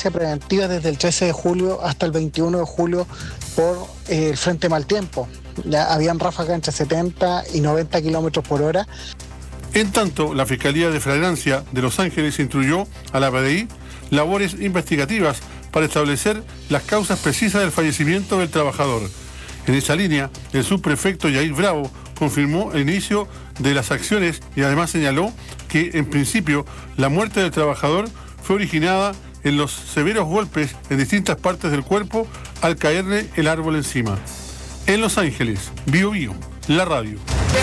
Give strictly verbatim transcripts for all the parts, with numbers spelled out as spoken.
vigilancia preventiva desde el trece de julio hasta el veintiuno de julio por eh, el frente mal tiempo. Ya habían ráfagas entre setenta y noventa kilómetros por hora. En tanto, la Fiscalía de Flagrancia de Los Ángeles instruyó a la P D I labores investigativas para establecer las causas precisas del fallecimiento del trabajador. En esa línea, el subprefecto Yair Bravo confirmó el inicio de las acciones y además señaló que, en principio, la muerte del trabajador fue originada en los severos golpes en distintas partes del cuerpo al caerle el árbol encima. En Los Ángeles, Bio Bio, la radio.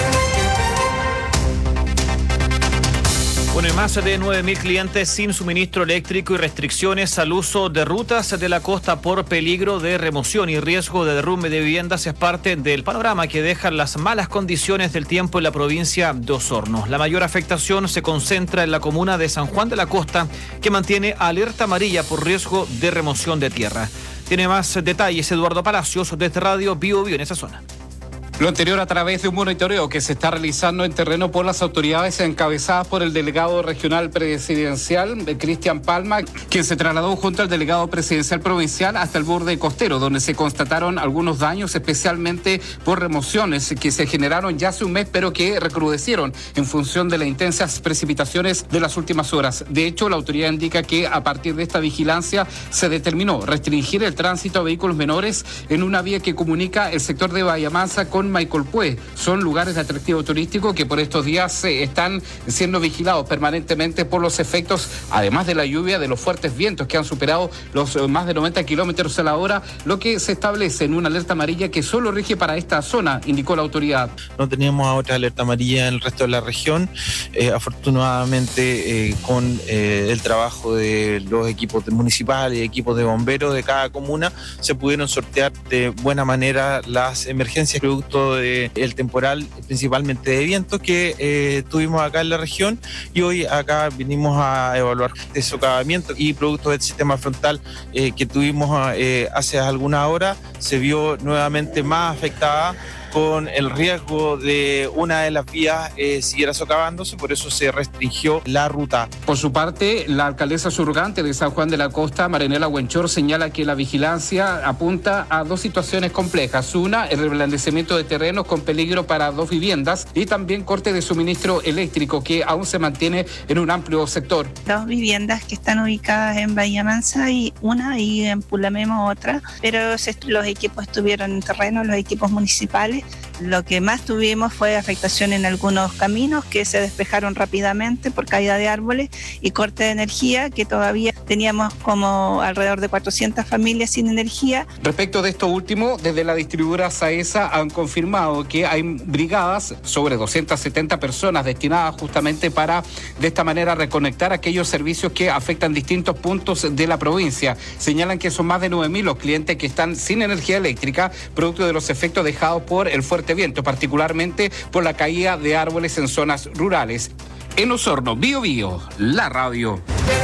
Bueno, y más de nueve mil clientes sin suministro eléctrico y restricciones al uso de rutas de la costa por peligro de remoción y riesgo de derrumbe de viviendas es parte del panorama que dejan las malas condiciones del tiempo en la provincia de Osorno. La mayor afectación se concentra en la comuna de San Juan de la Costa, que mantiene alerta amarilla por riesgo de remoción de tierra. Tiene más detalles Eduardo Palacios desde Radio Bio Bio en esa zona. Lo anterior a través de un monitoreo que se está realizando en terreno por las autoridades encabezadas por el delegado regional presidencial, Cristian Palma, quien se trasladó junto al delegado presidencial provincial hasta el borde costero, donde se constataron algunos daños, especialmente por remociones que se generaron ya hace un mes, pero que recrudecieron en función de las intensas precipitaciones de las últimas horas. De hecho, la autoridad indica que a partir de esta vigilancia se determinó restringir el tránsito a vehículos menores en una vía que comunica el sector de Bahía Mansa con Maicolpué. Son lugares de atractivo turístico que por estos días eh, están siendo vigilados permanentemente por los efectos, además de la lluvia, de los fuertes vientos que han superado los eh, más de noventa kilómetros a la hora, lo que se establece en una alerta amarilla que solo rige para esta zona, indicó la autoridad. No teníamos otra alerta amarilla en el resto de la región. Eh, afortunadamente, eh, con eh, el trabajo de los equipos municipales y equipos de bomberos de cada comuna, se pudieron sortear de buena manera las emergencias producto del temporal, principalmente de viento, que eh, tuvimos acá en la región, y hoy acá vinimos a evaluar de socavamiento y producto del sistema frontal eh, que tuvimos eh, hace algunas horas, se vio nuevamente más afectada, con el riesgo de una de las vías eh, siguiera socavándose, por eso se restringió la ruta. Por su parte, la alcaldesa surgante de San Juan de la Costa, Marinela Huenchor, señala que la vigilancia apunta a dos situaciones complejas. Una, el reblandecimiento de terrenos con peligro para dos viviendas, y también corte de suministro eléctrico que aún se mantiene en un amplio sector. Dos viviendas que están ubicadas en Bahía Mansa y una, y en Pulamemo otra, pero los equipos estuvieron en terreno, los equipos municipales. Lo que más tuvimos fue afectación en algunos caminos que se despejaron rápidamente por caída de árboles y corte de energía, que todavía teníamos como alrededor de cuatrocientas familias sin energía. Respecto de esto último, desde la distribuidora SAESA han confirmado que hay brigadas, sobre doscientas setenta personas destinadas justamente para de esta manera reconectar aquellos servicios que afectan distintos puntos de la provincia. Señalan que son más de nueve mil los clientes que están sin energía eléctrica, producto de los efectos dejados por el fuerte viento, particularmente por la caída de árboles en zonas rurales. En Osorno, Bio Bio, la radio.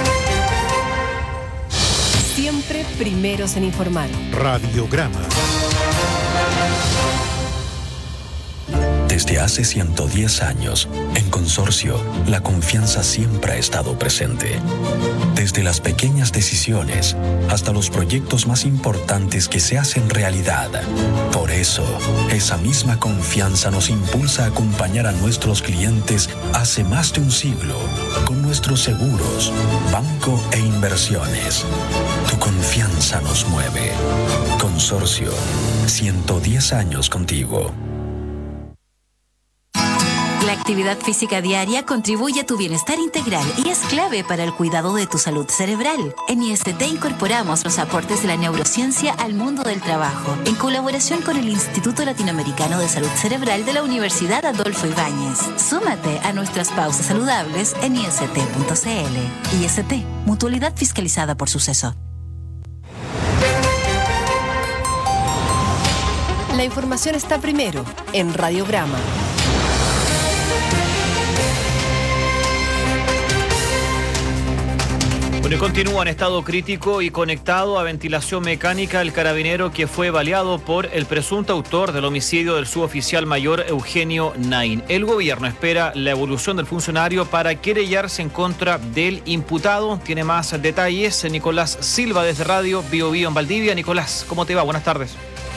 Siempre primeros en informar. Radiograma. Desde hace ciento diez años, en Consorcio, la confianza siempre ha estado presente. Desde las pequeñas decisiones hasta los proyectos más importantes que se hacen realidad. Por eso, esa misma confianza nos impulsa a acompañar a nuestros clientes hace más de un siglo con nuestros seguros, banco e inversiones. Tu confianza nos mueve. Consorcio, ciento diez años contigo. La actividad física diaria contribuye a tu bienestar integral y es clave para el cuidado de tu salud cerebral. En I S T incorporamos los aportes de la neurociencia al mundo del trabajo, en colaboración con el Instituto Latinoamericano de Salud Cerebral de la Universidad Adolfo Ibáñez. Súmate a nuestras pausas saludables en I S T punto C L. I S T, mutualidad fiscalizada por Suceso. La información está primero en Radiograma. Bueno, y continúa en estado crítico y conectado a ventilación mecánica el carabinero que fue baleado por el presunto autor del homicidio del suboficial mayor Eugenio Naín. El gobierno espera la evolución del funcionario para querellarse en contra del imputado. Tiene más detalles Nicolás Silva desde Radio Bio Bio en Valdivia. Nicolás, ¿cómo te va? Buenas tardes.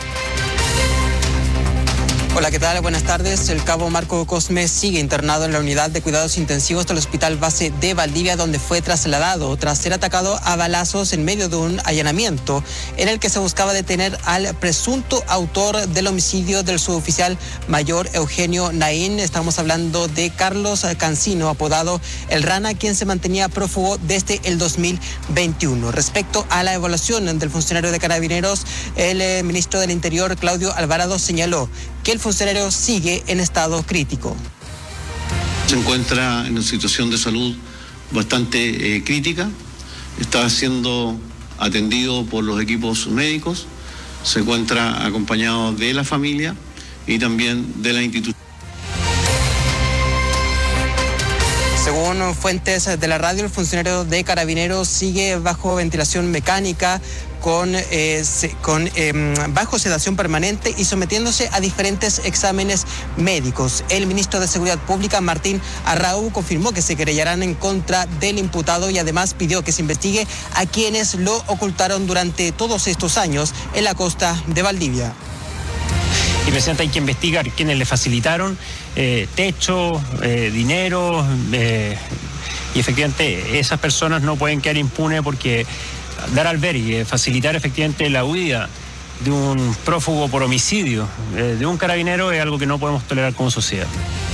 Hola, ¿qué tal? Buenas tardes. El cabo Marco Cosme sigue internado en la unidad de cuidados intensivos del Hospital Base de Valdivia, donde fue trasladado tras ser atacado a balazos en medio de un allanamiento en el que se buscaba detener al presunto autor del homicidio del suboficial mayor Eugenio Naín. Estamos hablando de Carlos Cancino, apodado El Rana, quien se mantenía prófugo desde el dos mil veintiuno. Respecto a la evaluación del funcionario de Carabineros, el eh, ministro del Interior, Claudio Alvarado, señaló que el funcionario sigue en estado crítico. Se encuentra en una situación de salud bastante eh, crítica, está siendo atendido por los equipos médicos, se encuentra acompañado de la familia y también de la institución. Según fuentes de la radio, el funcionario de Carabineros sigue bajo ventilación mecánica, con, eh, se, con eh, bajo sedación permanente y sometiéndose a diferentes exámenes médicos. El ministro de Seguridad Pública, Martín Arrau, confirmó que se querellarán en contra del imputado y además pidió que se investigue a quienes lo ocultaron durante todos estos años en la costa de Valdivia. Y presidente, hay que investigar quienes le facilitaron eh, techo, eh, dinero, eh, y efectivamente esas personas no pueden quedar impunes porque dar albergue, facilitar efectivamente la huida de un prófugo por homicidio, eh, de un carabinero, es algo que no podemos tolerar como sociedad.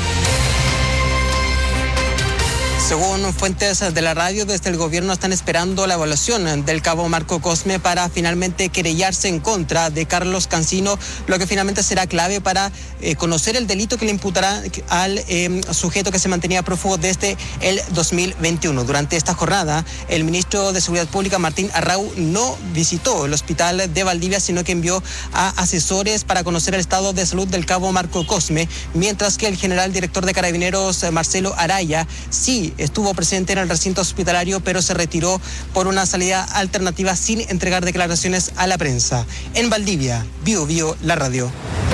Según fuentes de la radio, desde el gobierno están esperando la evaluación del cabo Marco Cosme para finalmente querellarse en contra de Carlos Cancino, lo que finalmente será clave para eh, conocer el delito que le imputará al eh, sujeto que se mantenía prófugo desde el dos mil veintiuno. Durante esta jornada, el ministro de Seguridad Pública, Martín Arrau, no visitó el hospital de Valdivia, sino que envió a asesores para conocer el estado de salud del cabo Marco Cosme, mientras que el general director de Carabineros, Marcelo Araya, sí estuvo presente en el recinto hospitalario, pero se retiró por una salida alternativa sin entregar declaraciones a la prensa. En Valdivia, Bio Bio, la radio.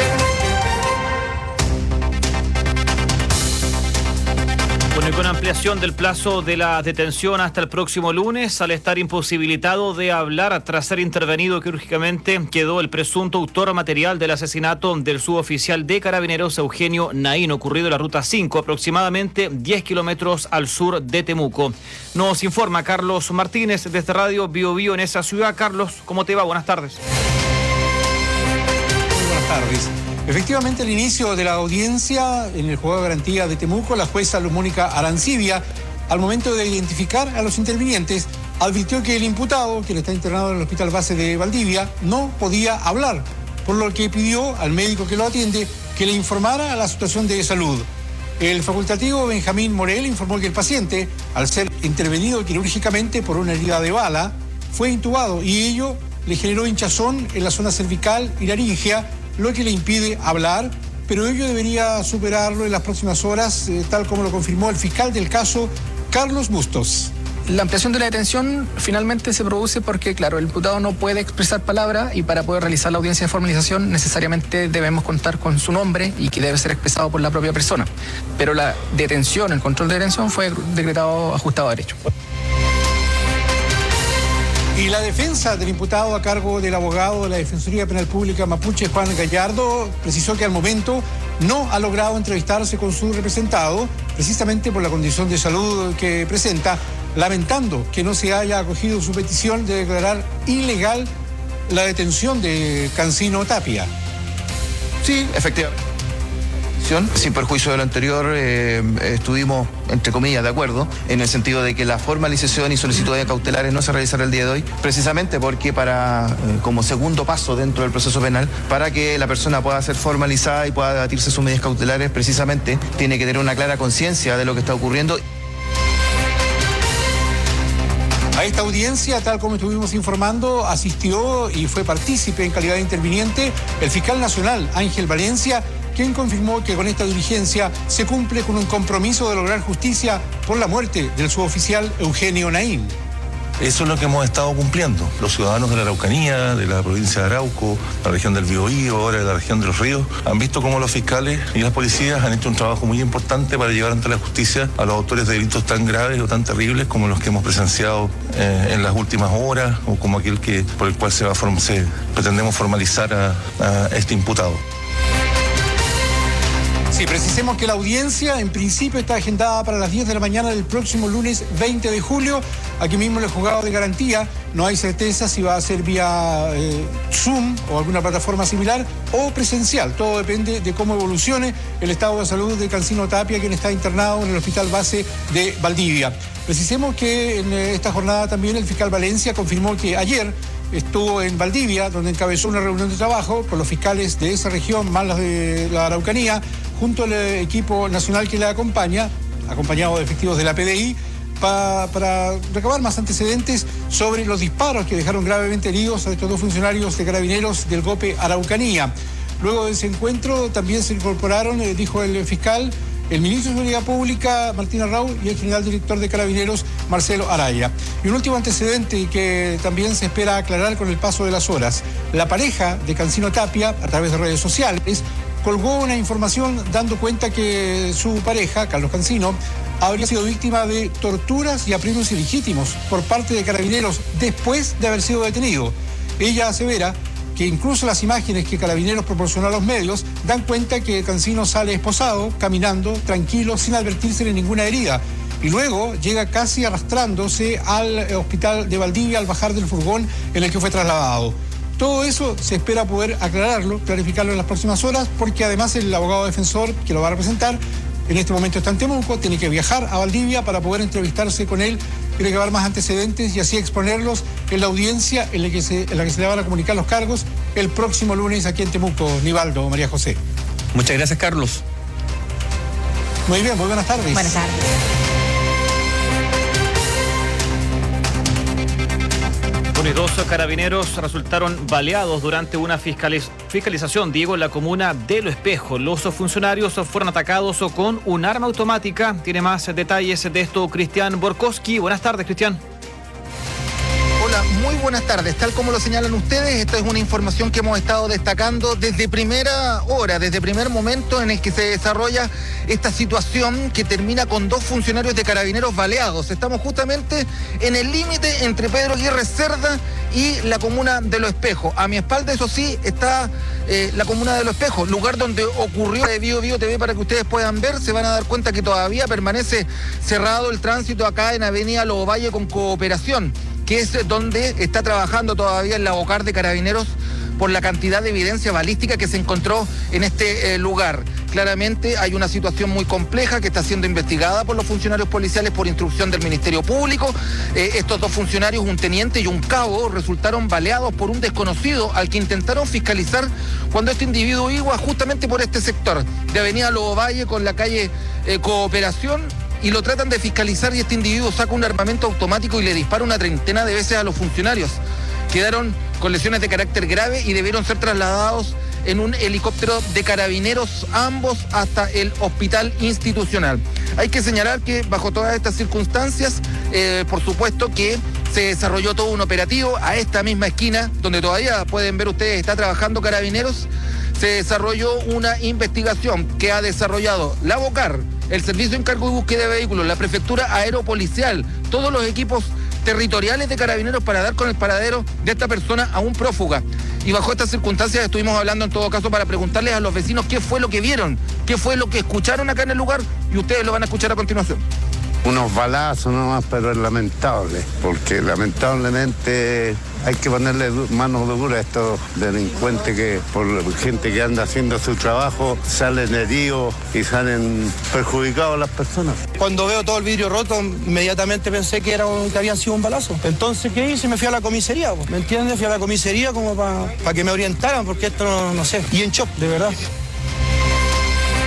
Bueno, y con ampliación del plazo de la detención hasta el próximo lunes, al estar imposibilitado de hablar tras ser intervenido quirúrgicamente, quedó el presunto autor material del asesinato del suboficial de Carabineros Eugenio Naín, ocurrido en la Ruta cinco, aproximadamente diez kilómetros al sur de Temuco. Nos informa Carlos Martínez desde Radio Bio Bio en esa ciudad. Carlos, ¿cómo te va? Buenas tardes. Muy buenas tardes. Efectivamente, al inicio de la audiencia en el juzgado de garantía de Temuco, la jueza Mónica Arancibia, al momento de identificar a los intervinientes, advirtió que el imputado, quien está internado en el Hospital Base de Valdivia, no podía hablar, por lo que pidió al médico que lo atiende que le informara a la situación de salud. El facultativo Benjamín Morel informó que el paciente, al ser intervenido quirúrgicamente por una herida de bala, fue intubado y ello le generó hinchazón en la zona cervical y laringea, lo que le impide hablar, pero ello debería superarlo en las próximas horas, eh, tal como lo confirmó el fiscal del caso, Carlos Bustos. La ampliación de la detención finalmente se produce porque, claro, el imputado no puede expresar palabra y para poder realizar la audiencia de formalización necesariamente debemos contar con su nombre y que debe ser expresado por la propia persona. Pero la detención, el control de detención fue decretado ajustado a derecho. Y la defensa del imputado a cargo del abogado de la Defensoría Penal Pública Mapuche, Juan Gallardo, precisó que al momento no ha logrado entrevistarse con su representado, precisamente por la condición de salud que presenta, lamentando que no se haya acogido su petición de declarar ilegal la detención de Cancino Tapia. Sí, efectivamente. Sin perjuicio de lo anterior, eh, estuvimos, entre comillas, de acuerdo, en el sentido de que la formalización y solicitud de cautelares no se realizará el día de hoy, precisamente porque para, eh, como segundo paso dentro del proceso penal, para que la persona pueda ser formalizada y pueda debatirse sus medidas cautelares, precisamente tiene que tener una clara conciencia de lo que está ocurriendo. A esta audiencia, tal como estuvimos informando, asistió y fue partícipe en calidad de interviniente el fiscal nacional Ángel Valencia, quien confirmó que con esta diligencia se cumple con un compromiso de lograr justicia por la muerte del suboficial Eugenio Naín. Eso es lo que hemos estado cumpliendo. Los ciudadanos de la Araucanía, de la provincia de Arauco, la región del Biobío, ahora de la región de los Ríos, han visto cómo los fiscales y las policías han hecho un trabajo muy importante para llevar ante la justicia a los autores de delitos tan graves o tan terribles como los que hemos presenciado eh, en las últimas horas, o como aquel que por el cual se, va a form- se pretendemos formalizar a, a este imputado. Sí, precisemos que la audiencia en principio está agendada para las diez de la mañana del próximo lunes veinte de julio. Aquí mismo en el juzgado de garantía no hay certeza si va a ser vía eh, Zoom o alguna plataforma similar o presencial. Todo depende de cómo evolucione el estado de salud de Cancino Tapia, quien está internado en el hospital base de Valdivia. Precisemos que en esta jornada también el fiscal Valencia confirmó que ayer estuvo en Valdivia, donde encabezó una reunión de trabajo con los fiscales de esa región, más los de la Araucanía, junto al equipo nacional que le acompaña, acompañado de efectivos de la P D I, pa, para recabar más antecedentes sobre los disparos que dejaron gravemente heridos a estos dos funcionarios de Carabineros del GOPE Araucanía. Luego de ese encuentro también se incorporaron, eh, dijo el fiscal, el ministro de Seguridad Pública, Martín Arrau, y el general director de Carabineros, Marcelo Araya. Y un último antecedente que también se espera aclarar con el paso de las horas. La pareja de Cancino Tapia, a través de redes sociales, colgó una información dando cuenta que su pareja, Carlos Cancino, habría sido víctima de torturas y apremios ilegítimos por parte de Carabineros después de haber sido detenido. Ella asevera que incluso las imágenes que Carabineros proporcionó a los medios dan cuenta que Cancino sale esposado, caminando, tranquilo, sin advertirse de ninguna herida. Y luego llega casi arrastrándose al hospital de Valdivia al bajar del furgón en el que fue trasladado. Todo eso se espera poder aclararlo, clarificarlo en las próximas horas, porque además el abogado defensor que lo va a representar en este momento está en Temuco, tiene que viajar a Valdivia para poder entrevistarse con él, tiene que dar más antecedentes y así exponerlos en la audiencia en la que se, en la que se le van a comunicar los cargos el próximo lunes aquí en Temuco. Nivaldo, María José. Muchas gracias, Carlos. Muy bien, muy buenas tardes. Buenas tardes. Y dos carabineros resultaron baleados durante una fiscaliz- fiscalización, Diego, en la comuna de Lo Espejo. Los funcionarios fueron atacados con un arma automática. Tiene más detalles de esto Cristian Borkowski. Buenas tardes, Cristian. Hola, muy buenas tardes. Tal como lo señalan ustedes, esta es una información que hemos estado destacando desde primera hora, desde primer momento en el que se desarrolla esta situación que termina con dos funcionarios de Carabineros baleados. Estamos justamente en el límite entre Pedro Aguirre Cerda y la comuna de Lo Espejo. A mi espalda, eso sí, está eh, la comuna de Lo Espejo, lugar donde ocurrió de Bio Bio T V para que ustedes puedan ver. Se van a dar cuenta que todavía permanece cerrado el tránsito acá en Avenida Lobo Valle con Cooperación, que es donde está trabajando todavía el Labocar de Carabineros por la cantidad de evidencia balística que se encontró en este eh, lugar. Claramente hay una situación muy compleja que está siendo investigada por los funcionarios policiales por instrucción del Ministerio Público. Eh, estos dos funcionarios, un teniente y un cabo, resultaron baleados por un desconocido al que intentaron fiscalizar cuando este individuo iba justamente por este sector de Avenida Lobo Valle con la calle eh, Cooperación, y lo tratan de fiscalizar y este individuo saca un armamento automático y le dispara una treintena de veces a los funcionarios. Quedaron con lesiones de carácter grave y debieron ser trasladados en un helicóptero de Carabineros, ambos hasta el hospital institucional. Hay que señalar que bajo todas estas circunstancias, eh, por supuesto que se desarrolló todo un operativo a esta misma esquina, donde todavía pueden ver ustedes, está trabajando Carabineros. Se desarrolló una investigación que ha desarrollado la Bocar, el Servicio de Encargo de Búsqueda de Vehículos, la Prefectura Aeropolicial, todos los equipos territoriales de Carabineros para dar con el paradero de esta persona aún prófuga. Y bajo estas circunstancias estuvimos hablando en todo caso para preguntarles a los vecinos qué fue lo que vieron, qué fue lo que escucharon acá en el lugar, y ustedes lo van a escuchar a continuación. Unos balazos nomás, pero es lamentable, porque lamentablemente hay que ponerle manos duras a estos delincuentes que por gente que anda haciendo su trabajo salen heridos y salen perjudicados las personas. Cuando veo todo el vidrio roto, inmediatamente pensé que, era un, que habían sido un balazo. Entonces, ¿qué hice? Me fui a la comisaría, ¿me entiendes? Fui a la comisaría como para pa que me orientaran, porque esto no, no sé. Y en shock, de verdad.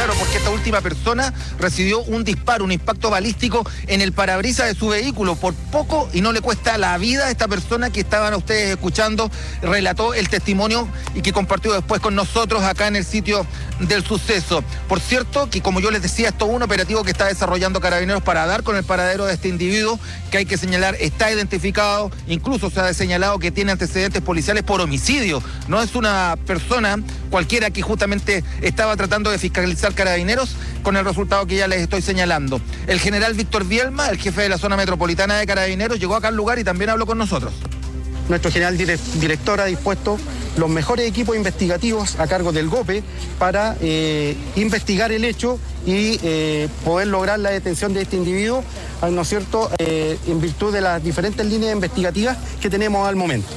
Claro, porque esta última persona recibió un disparo, un impacto balístico en el parabrisas de su vehículo. Por poco y no le cuesta la vida a esta persona que estaban ustedes escuchando, relató el testimonio y que compartió después con nosotros acá en el sitio del suceso. Por cierto, que como yo les decía, esto es un operativo que está desarrollando Carabineros para dar con el paradero de este individuo, que hay que señalar, está identificado, incluso se ha señalado que tiene antecedentes policiales por homicidio. No es una persona cualquiera que justamente estaba tratando de fiscalizar Carabineros, con el resultado que ya les estoy señalando. El general Víctor Bielma, el jefe de la zona metropolitana de Carabineros, llegó acá al lugar y también habló con nosotros. Nuestro general director ha dispuesto los mejores equipos investigativos a cargo del GOPE para eh, investigar el hecho y eh, poder lograr la detención de este individuo, ¿no es cierto?, eh, en virtud de las diferentes líneas investigativas que tenemos al momento.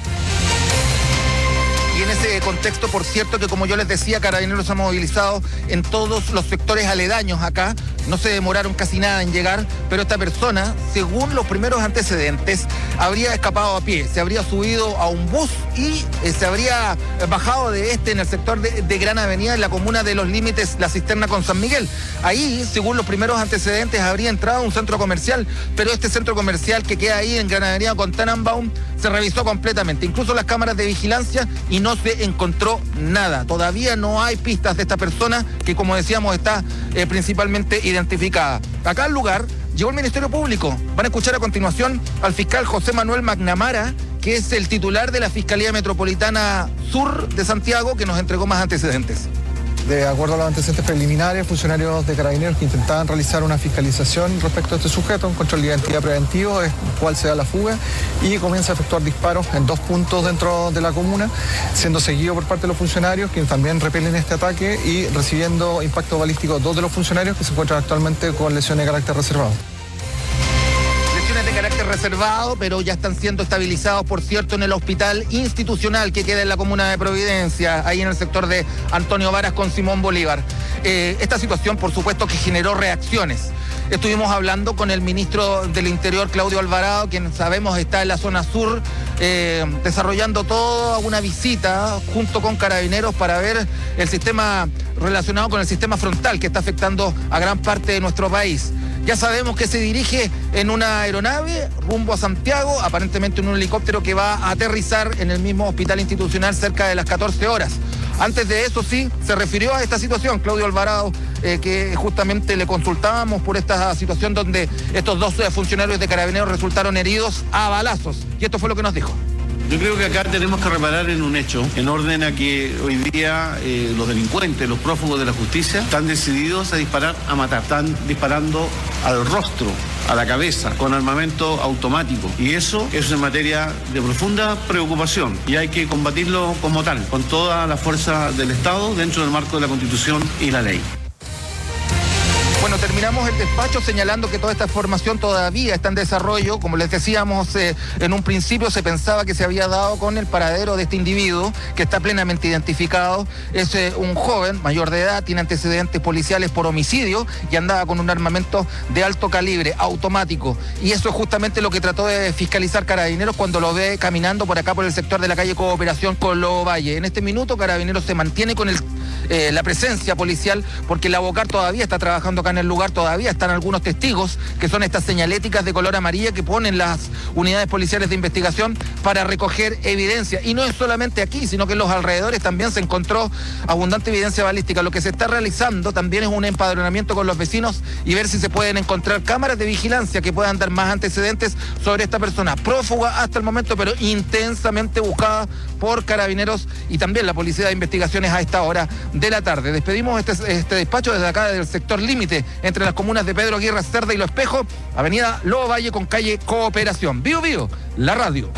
Y en ese contexto, por cierto, que como yo les decía, Carabineros se ha movilizado en todos los sectores aledaños acá. No se demoraron casi nada en llegar, pero esta persona, según los primeros antecedentes, habría escapado a pie, se habría subido a un bus y eh, se habría bajado de este en el sector de, de Gran Avenida, en la comuna de Los Límites, La Cisterna con San Miguel. Ahí, según los primeros antecedentes, habría entrado a un centro comercial, pero este centro comercial que queda ahí en Gran Avenida con Tannenbaum se revisó completamente, incluso las cámaras de vigilancia, y no se encontró nada. Todavía no hay pistas de esta persona que, como decíamos, está eh, principalmente identificada. Acá al lugar llegó el Ministerio Público. Van a escuchar a continuación al fiscal José Manuel McNamara, que es el titular de la Fiscalía Metropolitana Sur de Santiago, que nos entregó más antecedentes. De acuerdo a los antecedentes preliminares, funcionarios de Carabineros que intentaban realizar una fiscalización respecto a este sujeto, un control de identidad preventivo, es cual se da la fuga y comienza a efectuar disparos en dos puntos dentro de la comuna, siendo seguido por parte de los funcionarios, quienes también repelen este ataque, y recibiendo impacto balístico dos de los funcionarios que se encuentran actualmente con lesiones de carácter reservado. De carácter reservado, pero ya están siendo estabilizados, por cierto, en el hospital institucional que queda en la comuna de Providencia, ahí en el sector de Antonio Varas con Simón Bolívar. Eh, esta situación, por supuesto, que generó reacciones. Estuvimos hablando con el ministro del Interior, Claudio Alvarado, quien sabemos está en la zona sur, eh, desarrollando toda una visita junto con Carabineros para ver el sistema relacionado con el sistema frontal que está afectando a gran parte de nuestro país. Ya sabemos que se dirige en una aeronave rumbo a Santiago, aparentemente en un helicóptero que va a aterrizar en el mismo hospital institucional cerca de las catorce horas. Antes de eso, sí, se refirió a esta situación, Claudio Alvarado, eh, que justamente le consultábamos por esta situación donde estos dos funcionarios de Carabineros resultaron heridos a balazos. Y esto fue lo que nos dijo. Yo creo que acá tenemos que reparar en un hecho, en orden a que hoy día eh, los delincuentes, los prófugos de la justicia, están decididos a disparar, a matar. Están disparando al rostro, a la cabeza, con armamento automático. Y eso es en materia de profunda preocupación. Y hay que combatirlo como tal, con toda la fuerza del Estado, dentro del marco de la Constitución y la ley. Bueno, terminamos el despacho señalando que toda esta información todavía está en desarrollo. Como les decíamos, eh, en un principio se pensaba que se había dado con el paradero de este individuo, que está plenamente identificado. Es eh, un joven mayor de edad, tiene antecedentes policiales por homicidio y andaba con un armamento de alto calibre, automático. Y eso es justamente lo que trató de fiscalizar Carabineros cuando lo ve caminando por acá por el sector de la calle Cooperación con Lobo Valle. En este minuto Carabineros se mantiene con el, eh, la presencia policial, porque la Bocar todavía está trabajando acá en el lugar, todavía están algunos testigos, que son estas señaléticas de color amarilla que ponen las unidades policiales de investigación para recoger evidencia. Y no es solamente aquí, sino que en los alrededores también se encontró abundante evidencia balística. Lo que se está realizando también es un empadronamiento con los vecinos y ver si se pueden encontrar cámaras de vigilancia que puedan dar más antecedentes sobre esta persona, prófuga hasta el momento, pero intensamente buscada por Carabineros y también la Policía de Investigaciones a esta hora de la tarde. Despedimos este, este despacho desde acá, desde el sector límite entre las comunas de Pedro Aguirre Cerda y Lo Espejo, avenida Lobo Valle con calle Cooperación. Bío Bío, la radio.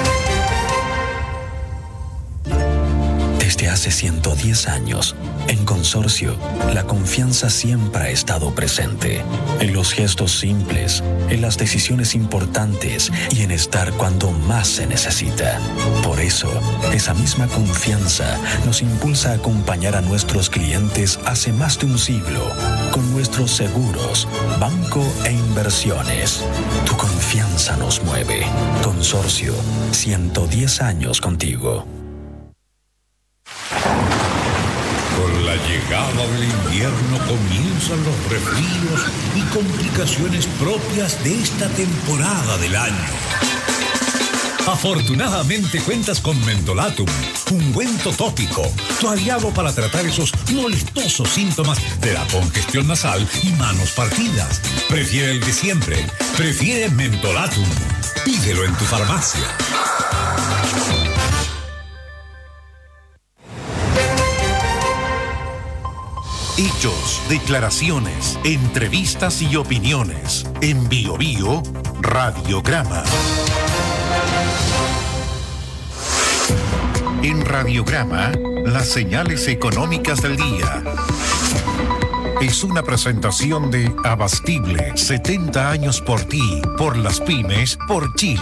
Desde hace ciento diez años, en Consorcio, la confianza siempre ha estado presente. En los gestos simples, en las decisiones importantes y en estar cuando más se necesita. Por eso, esa misma confianza nos impulsa a acompañar a nuestros clientes hace más de un siglo con nuestros seguros, banco e inversiones. Tu confianza nos mueve. Consorcio, ciento diez años contigo. Con la llegada del invierno comienzan los resfríos y complicaciones propias de esta temporada del año. Afortunadamente cuentas con Mentolatum, ungüento tópico, tu aliado para tratar esos molestosos síntomas de la congestión nasal y manos partidas. Prefiere el de siempre, prefiere Mentolatum. Pídelo en tu farmacia. Hechos, declaraciones, entrevistas y opiniones. En Bio Bio, Radiograma. En Radiograma, las señales económicas del día. Es una presentación de Abastible, setenta años por ti, por las pymes, por Chile.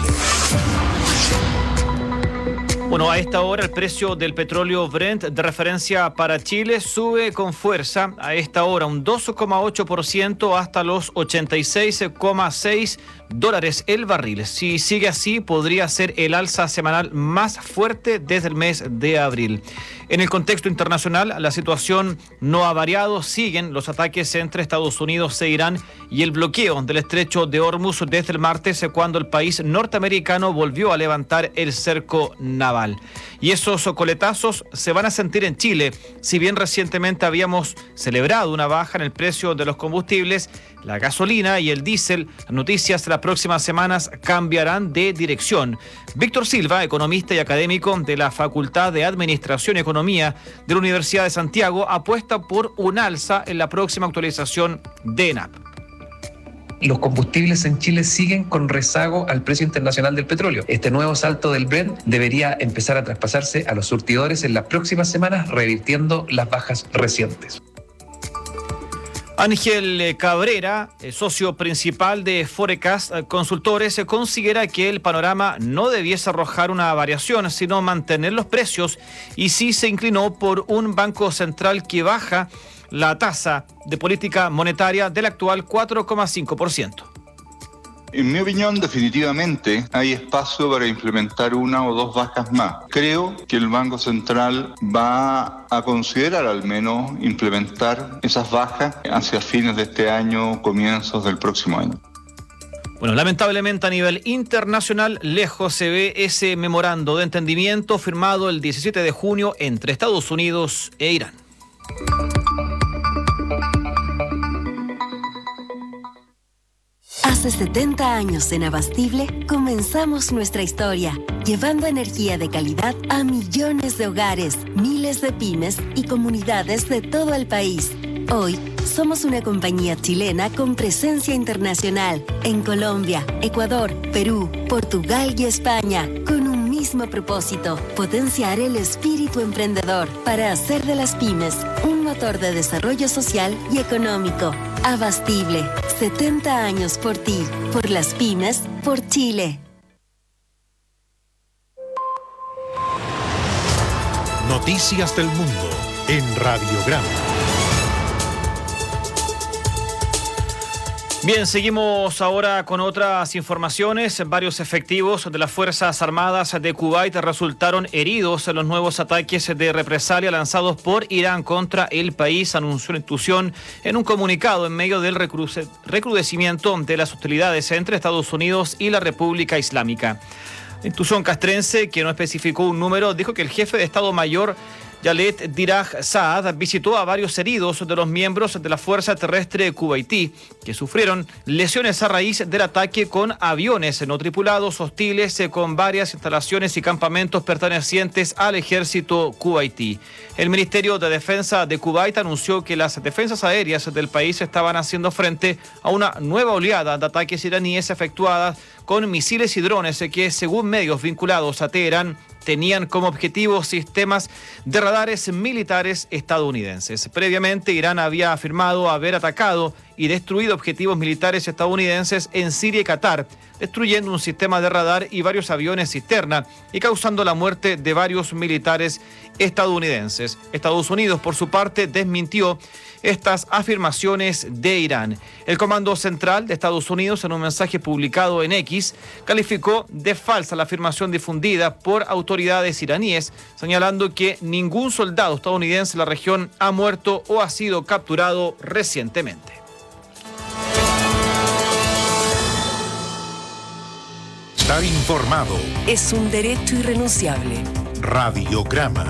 Bueno, a esta hora el precio del petróleo Brent de referencia para Chile sube con fuerza. A esta hora un dos coma ocho por ciento hasta los ochenta y seis coma seis dólares el barril. Si sigue así, podría ser el alza semanal más fuerte desde el mes de abril. En el contexto internacional, la situación no ha variado. Siguen los ataques entre Estados Unidos e Irán y el bloqueo del estrecho de Hormuz desde el martes, cuando el país norteamericano volvió a levantar el cerco naval. Y esos coletazos se van a sentir en Chile. Si bien recientemente habíamos celebrado una baja en el precio de los combustibles, la gasolina y el diésel, las noticias de las próximas semanas cambiarán de dirección. Víctor Silva, economista y académico de la Facultad de Administración y Economía de la Universidad de Santiago, apuesta por un alza en la próxima actualización de ENAP. Los combustibles en Chile siguen con rezago al precio internacional del petróleo. Este nuevo salto del Brent debería empezar a traspasarse a los surtidores en las próximas semanas, revirtiendo las bajas recientes. Ángel Cabrera, socio principal de Forecast Consultores, considera que el panorama no debiese arrojar una variación, sino mantener los precios, y sí se inclinó por un banco central que baja la tasa de política monetaria del actual cuatro coma cinco por ciento. En mi opinión, definitivamente hay espacio para implementar una o dos bajas más. Creo que el Banco Central va a considerar al menos implementar esas bajas hacia fines de este año, comienzos del próximo año. Bueno, lamentablemente a nivel internacional, lejos se ve ese memorando de entendimiento firmado el diecisiete de junio entre Estados Unidos e Irán. Hace setenta años en Abastible comenzamos nuestra historia, llevando energía de calidad a millones de hogares, miles de pymes y comunidades de todo el país. Hoy somos una compañía chilena con presencia internacional en Colombia, Ecuador, Perú, Portugal y España, con un mismo propósito: potenciar el espíritu emprendedor para hacer de las pymes un motor de desarrollo social y económico. Abastible, setenta años por ti, por las pymes, por Chile. Noticias del mundo en Radiograma. Bien, seguimos ahora con otras informaciones. Varios efectivos de las Fuerzas Armadas de Kuwait resultaron heridos en los nuevos ataques de represalia lanzados por Irán contra el país, anunció la institución en un comunicado en medio del recrudecimiento de las hostilidades entre Estados Unidos y la República Islámica. La institución castrense, que no especificó un número, dijo que el jefe de Estado Mayor Yalet Diraj Saad visitó a varios heridos de los miembros de la Fuerza Terrestre Kuwaití, que sufrieron lesiones a raíz del ataque con aviones no tripulados hostiles con varias instalaciones y campamentos pertenecientes al ejército kuwaití. El Ministerio de Defensa de Kuwait anunció que las defensas aéreas del país estaban haciendo frente a una nueva oleada de ataques iraníes efectuadas con misiles y drones que, según medios vinculados a Teherán, tenían como objetivo sistemas de radares militares estadounidenses. Previamente, Irán había afirmado haber atacado y destruido objetivos militares estadounidenses en Siria y Qatar, destruyendo un sistema de radar y varios aviones cisterna y causando la muerte de varios militares estadounidenses. Estados Unidos, por su parte, desmintió estas afirmaciones de Irán. El Comando Central de Estados Unidos, en un mensaje publicado en X, calificó de falsa la afirmación difundida por autoridades iraníes, señalando que ningún soldado estadounidense en la región ha muerto o ha sido capturado recientemente. Estar informado es un derecho irrenunciable. Radiograma.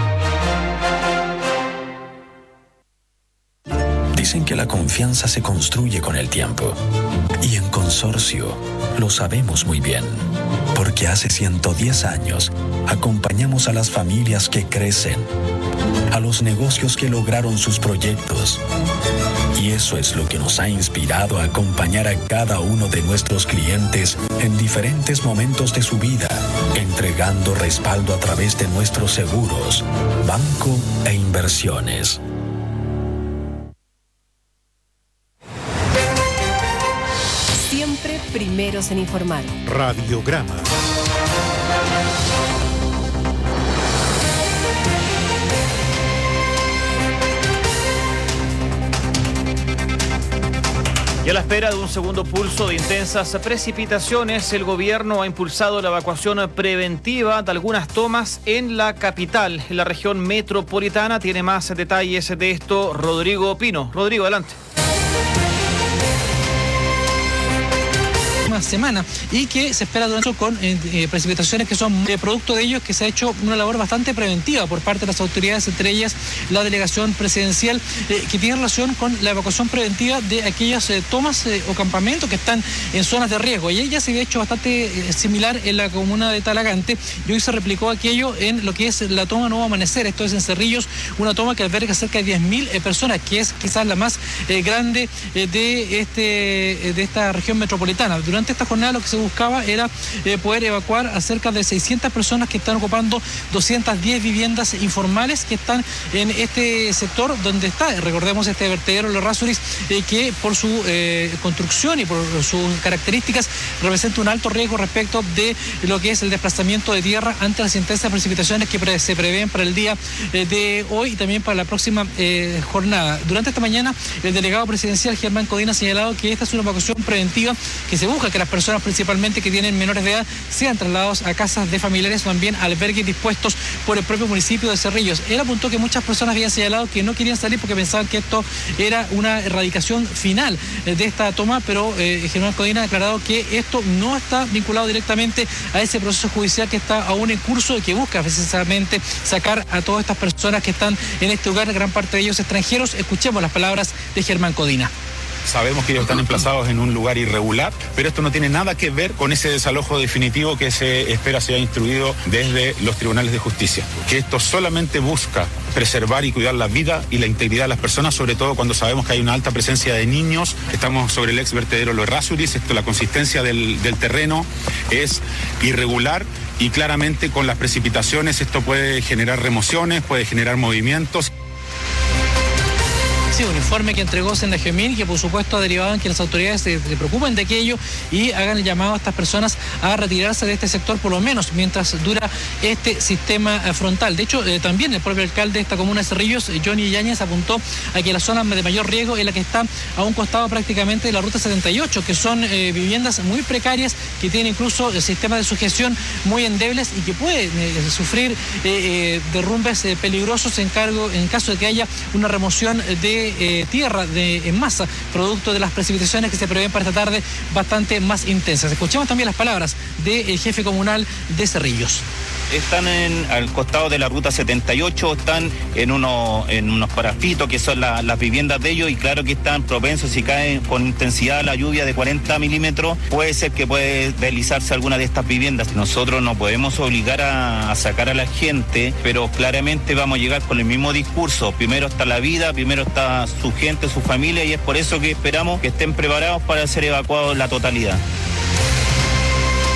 Dicen que la confianza se construye con el tiempo. Y en Consorcio lo sabemos muy bien. Porque hace ciento diez años acompañamos a las familias que crecen, a los negocios que lograron sus proyectos. Y eso es lo que nos ha inspirado a acompañar a cada uno de nuestros clientes en diferentes momentos de su vida, entregando respaldo a través de nuestros seguros, banco e inversiones. Siempre primeros en informar. Radiograma. Y a la espera de un segundo pulso de intensas precipitaciones, el gobierno ha impulsado la evacuación preventiva de algunas tomas en la capital, en la región metropolitana. Tiene más detalles de esto Rodrigo Pino. Rodrigo, adelante. Semana y que se espera durante con eh, precipitaciones que son eh, producto de ellos, que se ha hecho una labor bastante preventiva por parte de las autoridades, entre ellas la delegación presidencial, eh, que tiene relación con la evacuación preventiva de aquellas eh, tomas eh, o campamentos que están en zonas de riesgo. Y ella se había hecho bastante eh, similar en la comuna de Talagante, y hoy se replicó aquello en lo que es la toma Nuevo Amanecer, esto es en Cerrillos, una toma que alberga cerca de diez mil eh, personas, que es quizás la más eh, grande eh, de, este, eh, de esta región metropolitana. Durante esta jornada lo que se buscaba era eh, poder evacuar a cerca de seiscientas personas que están ocupando doscientas diez viviendas informales que están en este sector donde está, recordemos, este vertedero Los Errázuriz, eh, que por su eh, construcción y por sus características representa un alto riesgo respecto de lo que es el desplazamiento de tierra ante las intensas precipitaciones que pre se prevén para el día eh, de hoy y también para la próxima eh, jornada. Durante esta mañana el delegado presidencial Germán Codina ha señalado que esta es una evacuación preventiva, que se busca que las personas principalmente que tienen menores de edad sean trasladados a casas de familiares o también albergues dispuestos por el propio municipio de Cerrillos. Él apuntó que muchas personas habían señalado que no querían salir porque pensaban que esto era una erradicación final de esta toma, pero eh, Germán Codina ha declarado que esto no está vinculado directamente a ese proceso judicial que está aún en curso y que busca precisamente sacar a todas estas personas que están en este lugar, gran parte de ellos extranjeros. Escuchemos las palabras de Germán Codina. Sabemos que ellos están emplazados en un lugar irregular, pero esto no tiene nada que ver con ese desalojo definitivo que se espera sea instruido desde los tribunales de justicia. Que esto solamente busca preservar y cuidar la vida y la integridad de las personas, sobre todo cuando sabemos que hay una alta presencia de niños. Estamos sobre el ex vertedero Los Errázuriz. Esto, la consistencia del, del terreno es irregular y claramente con las precipitaciones esto puede generar remociones, puede generar movimientos. Un informe que entregó Sendagemil, que por supuesto ha derivado en que las autoridades se, se preocupen de aquello y hagan el llamado a estas personas a retirarse de este sector por lo menos mientras dura este sistema frontal. De hecho, eh, también el propio alcalde de esta comuna de Cerrillos, Johnny Yáñez, apuntó a que la zona de mayor riesgo es la que está a un costado prácticamente de la ruta setenta y ocho, que son eh, viviendas muy precarias, que tienen incluso eh, sistemas de sujeción muy endebles y que pueden eh, sufrir eh, eh, derrumbes eh, peligrosos en, cargo, en caso de que haya una remoción de Eh, tierra de, en masa, producto de las precipitaciones que se prevén para esta tarde bastante más intensas. Escuchemos también las palabras del jefe comunal de Cerrillos. Están en, al costado de la ruta setenta y ocho, están en, uno, en unos parafitos que son la, las viviendas de ellos, y claro que están propensos, si cae con intensidad la lluvia de cuarenta milímetros, puede ser que puede deslizarse alguna de estas viviendas. Nosotros no podemos obligar a, a sacar a la gente, pero claramente vamos a llegar con el mismo discurso. Primero está la vida, primero está su gente, su familia, y es por eso que esperamos que estén preparados para ser evacuados la totalidad.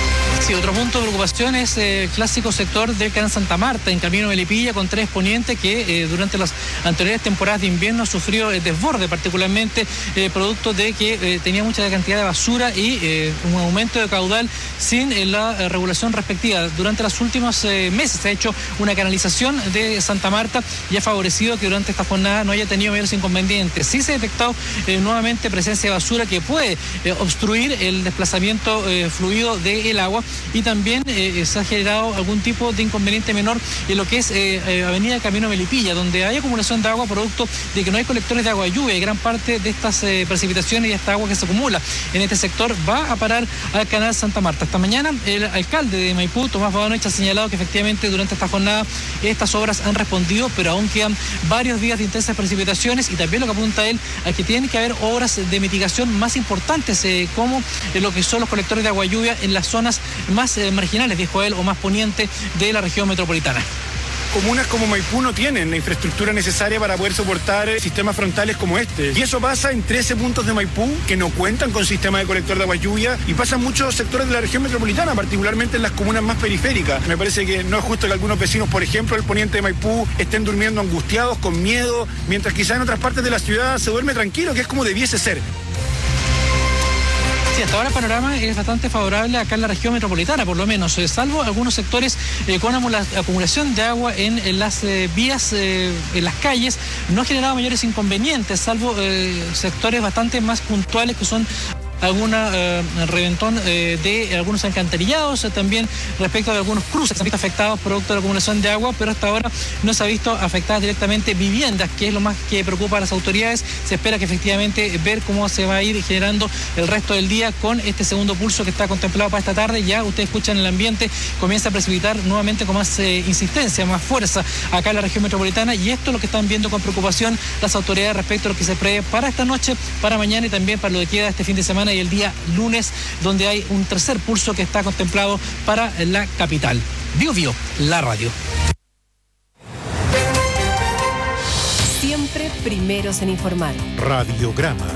Sí, otro punto de preocupación es el clásico sector del Canal Santa Marta, en camino a Melipilla, con tres ponientes que eh, durante las anteriores temporadas de invierno sufrió el desborde, particularmente eh, producto de que eh, tenía mucha cantidad de basura y eh, un aumento de caudal sin eh, la eh, regulación respectiva. Durante los últimos eh, meses se ha hecho una canalización de Santa Marta y ha favorecido que durante esta jornada no haya tenido mayores inconvenientes. Sí se ha detectado eh, nuevamente presencia de basura que puede eh, obstruir el desplazamiento eh, fluido del agua, y también eh, se ha generado algún tipo de inconveniente menor en lo que es eh, eh, Avenida Camino Melipilla, donde hay acumulación de agua producto de que no hay colectores de agua de lluvia, y gran parte de estas eh, precipitaciones y esta agua que se acumula en este sector va a parar al Canal Santa Marta. Esta mañana el alcalde de Maipú, Tomás Bodanovich, ha señalado que efectivamente durante esta jornada estas obras han respondido, pero aún quedan varios días de intensas precipitaciones, y también lo que apunta él a que tienen que haber obras de mitigación más importantes, eh, como eh, lo que son los colectores de agua de lluvia en las zonas más eh, marginales, dijo él, o más poniente de la región metropolitana. Comunas como Maipú no tienen la infraestructura necesaria para poder soportar sistemas frontales como este. Y eso pasa en trece puntos de Maipú que no cuentan con sistema de colector de agua lluvia, y pasa en muchos sectores de la región metropolitana, particularmente en las comunas más periféricas. Me parece que no es justo que algunos vecinos, por ejemplo, del poniente de Maipú, estén durmiendo angustiados, con miedo, mientras quizá en otras partes de la ciudad se duerme tranquilo, que es como debiese ser. Sí, hasta ahora el panorama es bastante favorable acá en la región metropolitana, por lo menos, eh, salvo algunos sectores eh, con acumulación de agua en, en las eh, vías, eh, en las calles. No ha generado mayores inconvenientes, salvo eh, sectores bastante más puntuales que son alguna eh, reventón eh, de algunos alcantarillados, eh, también respecto de algunos cruces que se han visto afectados producto de la acumulación de agua, pero hasta ahora no se ha visto afectadas directamente viviendas, que es lo más que preocupa a las autoridades. Se espera que efectivamente ver cómo se va a ir generando el resto del día con este segundo pulso que está contemplado para esta tarde. Ya ustedes escuchan el ambiente, comienza a precipitar nuevamente con más eh, insistencia, más fuerza acá en la región metropolitana, y esto es lo que están viendo con preocupación las autoridades respecto a lo que se prevé para esta noche, para mañana y también para lo que queda este fin de semana y el día lunes, donde hay un tercer pulso que está contemplado para la capital. Bio Bio, la radio. Siempre primeros en informar. Radiograma.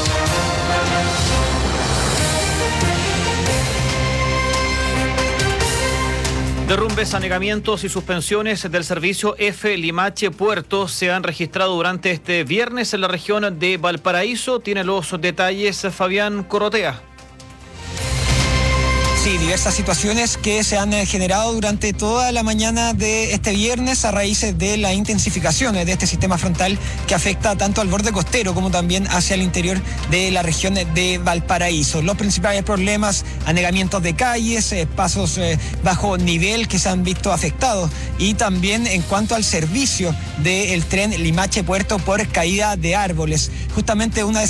Derrumbes, anegamientos y suspensiones del servicio F Limache Puerto se han registrado durante este viernes en la región de Valparaíso. Tiene los detalles Fabián Corrotea. Sí, diversas situaciones que se han generado durante toda la mañana de este viernes a raíz de la intensificación de este sistema frontal que afecta tanto al borde costero como también hacia el interior de la región de Valparaíso. Los principales problemas: anegamientos de calles, pasos bajo nivel que se han visto afectados, y también en cuanto al servicio del tren Limache Puerto por caída de árboles. Justamente una de